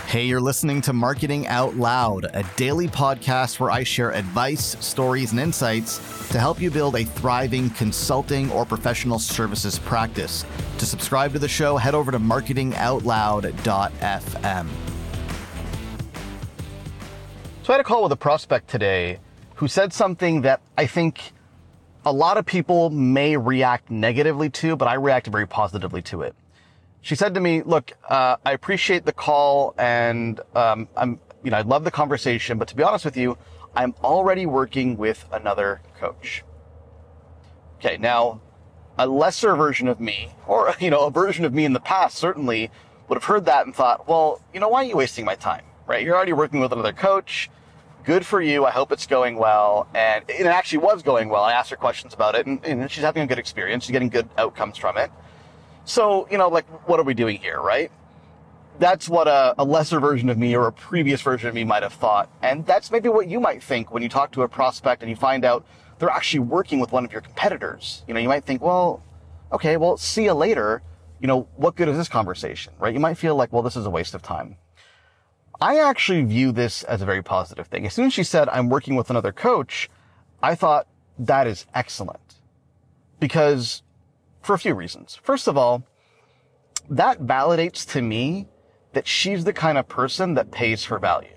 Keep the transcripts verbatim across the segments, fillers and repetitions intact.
Hey, you're listening to Marketing Out Loud, a daily podcast where I share advice, stories, and insights to help you build a thriving consulting or professional services practice. To subscribe to the show, head over to marketing out loud dot f m. So I had a call with a prospect today who said something that I think a lot of people may react negatively to, but I reacted very positively to it. She said to me, look, uh, I appreciate the call and, um, I'm, you know, I love the conversation, but to be honest with you, I'm already working with another coach. Okay. Now a lesser version of me, or, you know, a version of me in the past certainly would have heard that and thought, well, you know, why are you wasting my time? Right? You're already working with another coach. Good for you. I hope it's going well. And it actually was going well. I asked her questions about it and, and she's having a good experience. She's getting good outcomes from it. So, you know, like, what are we doing here, right? That's what a, a lesser version of me or a previous version of me might have thought. And that's maybe what you might think when you talk to a prospect and you find out they're actually working with one of your competitors. You know, you might think, well, okay, well, see you later. You know, what good is this conversation, right? You might feel like, well, this is a waste of time. I actually view this as a very positive thing. As soon as she said, I'm working with another coach, I thought that is excellent because for a few reasons. First of all, that validates to me that she's the kind of person that pays for value.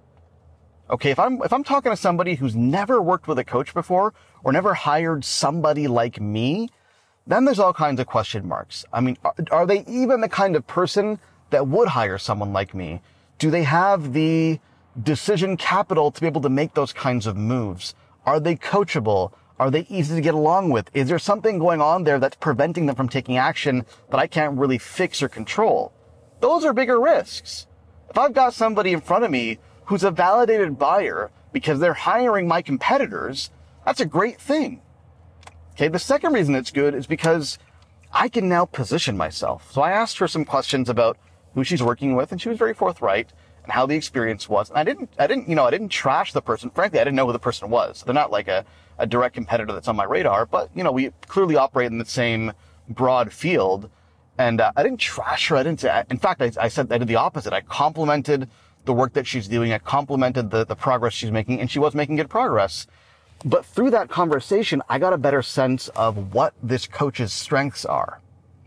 Okay, if I'm if I'm talking to somebody who's never worked with a coach before or never hired somebody like me, then there's all kinds of question marks. I mean, are, are they even the kind of person that would hire someone like me? Do they have the decision capital to be able to make those kinds of moves? Are they coachable? Are they easy to get along with? Is there something going on there that's preventing them from taking action that I can't really fix or control? Those are bigger risks. If I've got somebody in front of me who's a validated buyer because they're hiring my competitors, that's a great thing. Okay, the second reason it's good is because I can now position myself. So I asked her some questions about who she's working with, and she was very forthright and how the experience was. And I didn't, I didn't, you know, I didn't trash the person. Frankly, I didn't know who the person was. They're not like a, a direct competitor that's on my radar, but, you know, we clearly operate in the same broad field. And uh, I didn't trash her. I didn't say, in fact, I, I said I did the opposite. I complimented the work that she's doing. I complimented the, the progress she's making, and she was making good progress. But through that conversation, I got a better sense of what this coach's strengths are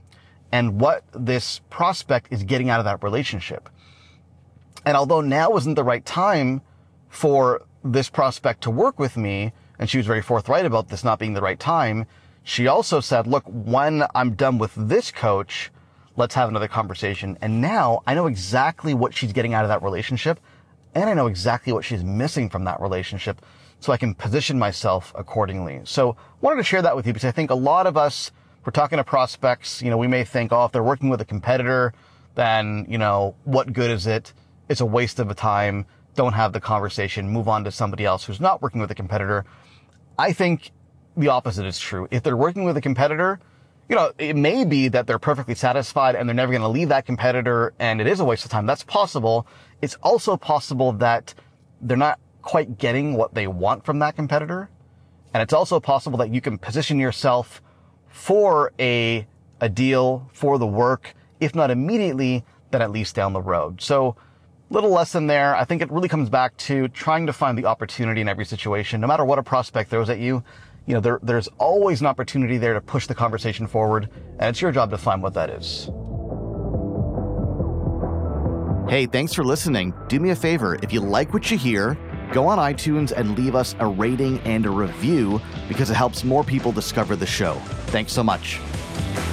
and what this prospect is getting out of that relationship. And although now isn't the right time for this prospect to work with me, and she was very forthright about this not being the right time, she also said, look, when I'm done with this coach, let's have another conversation. And now I know exactly what she's getting out of that relationship, and I know exactly what she's missing from that relationship, so I can position myself accordingly. So I wanted to share that with you because I think a lot of us, we're talking to prospects, you know, we may think, oh, if they're working with a competitor, then, you know, what good is it? It's a waste of a time. Don't have the conversation. Move on to somebody else who's not working with a competitor. I think the opposite is true. If they're working with a competitor, you know, it may be that they're perfectly satisfied and they're never going to leave that competitor and it is a waste of time. That's possible. It's also possible that they're not quite getting what they want from that competitor. And it's also possible that you can position yourself for a, a deal, for the work, if not immediately, then at least down the road. So little lesson there. I think it really comes back to trying to find the opportunity in every situation. No matter what a prospect throws at you, you know, there, there's always an opportunity there to push the conversation forward, and it's your job to find what that is. Hey, thanks for listening. Do me a favor. If you like what you hear, go on iTunes and leave us a rating and a review because it helps more people discover the show. Thanks so much.